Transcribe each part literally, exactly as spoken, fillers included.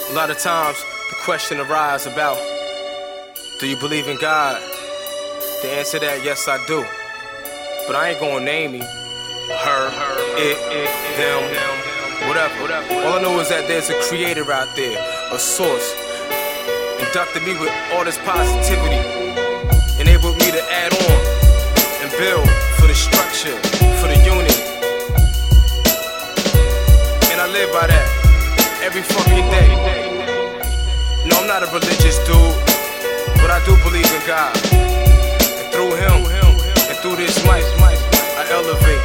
A lot of times, the question arises about, do you believe in God? The answer to that, yes, I do. But I ain't gonna name me. Her, it, it, them, whatever. All I know is that there's a creator out there, a source, inducted me with all this positivity, enabled me to add on and build for the structure, for the unity. And I live by that every fucking day. No, I'm not a religious dude, but I do believe in God. And through Him, and through this mic, I elevate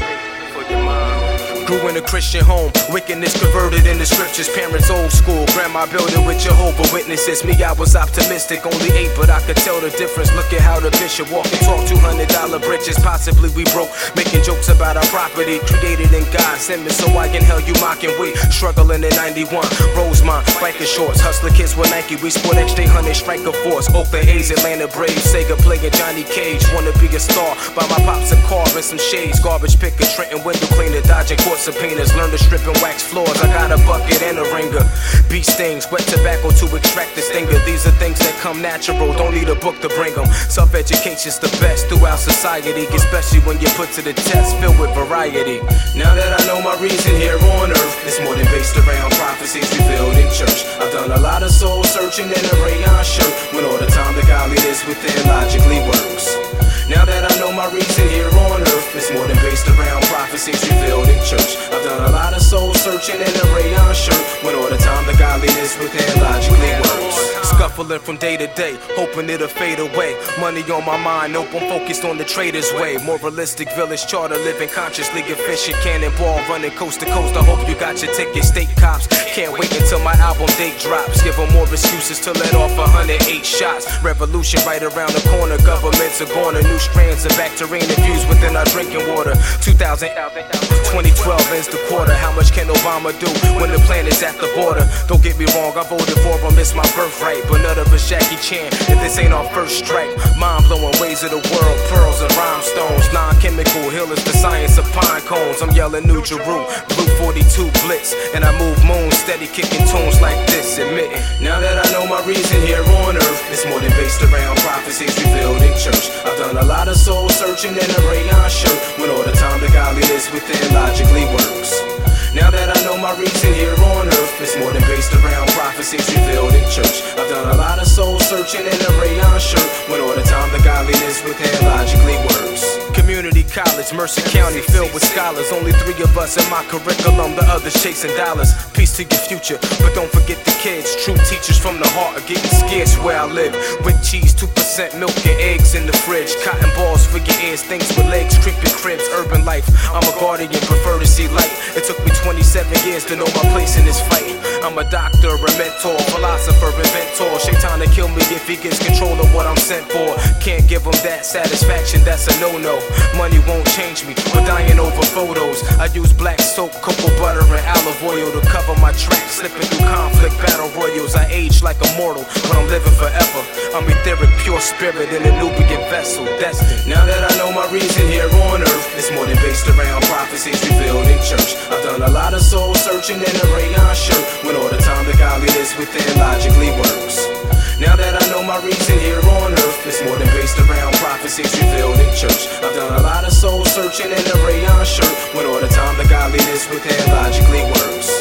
for your mind. Grew in a Christian home, wickedness converted in the scriptures. Parents old school, grandma built it with Jehovah Witnesses. Me, I was optimistic, only eight, but I could tell the difference. Look at how the bishop walked and talked two hundred dollar bridges. Possibly we broke, making jokes about our property. Created in God's image, so why in hell you mocking we? Struggling in ninety-one, Rosemont, biker shorts. Hustler kids with Nike, we sport extra hundred striker force. Oakland A's, Atlanta Braves, Sega playing Johnny Cage. Wanna be a star, buy my pops a car and some shades. Garbage picker, Trenton window cleaner, dodging court subpoenas. Learn to strip and wax floors, I got a bucket and a ringer. Bee stings, wet tobacco to extract the stinger. These are things that come natural, don't need a book to bring them. Self-education's the best throughout society, especially when you're put to the test, filled with variety. Now that I know my reason here on earth, it's more than based around prophecies revealed in church. I've done a lot of soul searching in a rayon shirt, when all the time the godliness within logically works. Now that I know my reason here on earth, it's more than based around prophecies revealed in church. I've done a lot of soul searching in a rayon shirt, when all the time the godliness within logically works. Scuffling from day to day, hoping it'll fade away. Money on my mind, nope, I'm focused on the trader's way. More realistic village charter, living consciously, efficient cannonball, running coast to coast. I hope you got your ticket, state cops. Can't wait until my album date drops. Give them more excuses to let off one hundred eight shots. Revolution right around the corner, governments are gone. New strands of bacteria infused within our drinking water. two thousand, twenty twelve ends the quarter. How much can Obama do when the plan is at the border? Don't get me wrong, I voted for him, it's my birthright. But none of a Jackie Chan if this ain't our first strike. Mind-blowing ways of the world, pearls and rhinestones. Non-chemical healers, the science of pine cones. I'm yelling New Jeru, Blue forty-two Blitz. And I move moons, steady kicking tunes like this, admitting. Now that I know my reason here on earth, it's more than based around prophecies revealed in church. I've done a lot of soul searching in a rayon shirt, when all the time the godliness within logically works. Now that I know my reason here on earth, it's more than based around prophecies revealed in church. I've done a lot of soul searching in a rayon shirt, when all the time the godliness within logically works. Community college, Mercer County, filled with scholars. Only three of us in my curriculum, the others chasing dollars. Peace to your future, but don't forget the kids. True teachers from the heart are getting scarce where I live. With cheese, two percent milk and eggs in the fridge. Cotton balls for your ears, things with legs, creeping cribs, urban life. I'm a guardian, prefer to see light. It took me twenty-seven years to know my place in this fight. I'm a doctor, a mentor, philosopher, inventor. Shaitan to kill me if he gets control of what I'm sent for. Can't give him that satisfaction, that's a no-no. Money won't change me, we're dying over photos. I use black soap, cocoa butter, and olive oil to cover my tracks. Slipping through conflict, battle royals. I age like a mortal, but I'm living forever. I'm etheric, pure spirit in a Nubian vessel, destined. Now that I know my reason here on earth, it's more than based around prophecies revealed in church. I've done a lot of soul searching in a rayon shirt, when all the time the godliness within logically works. Now that I know my reason here on earth, it's more than based around prophecies revealed in church. I've done a lot of soul searching in a rayon shirt, when all the time the godliness within logically works.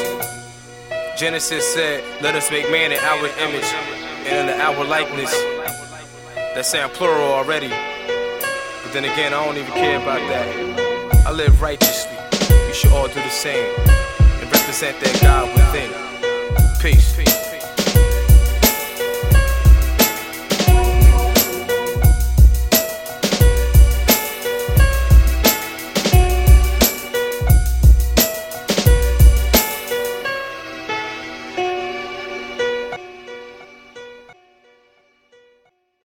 Genesis said, let us make man in our image and in our likeness. That sound plural already, but then again I don't even care about that. I live righteously, you should all do the same and represent that God within. Peace.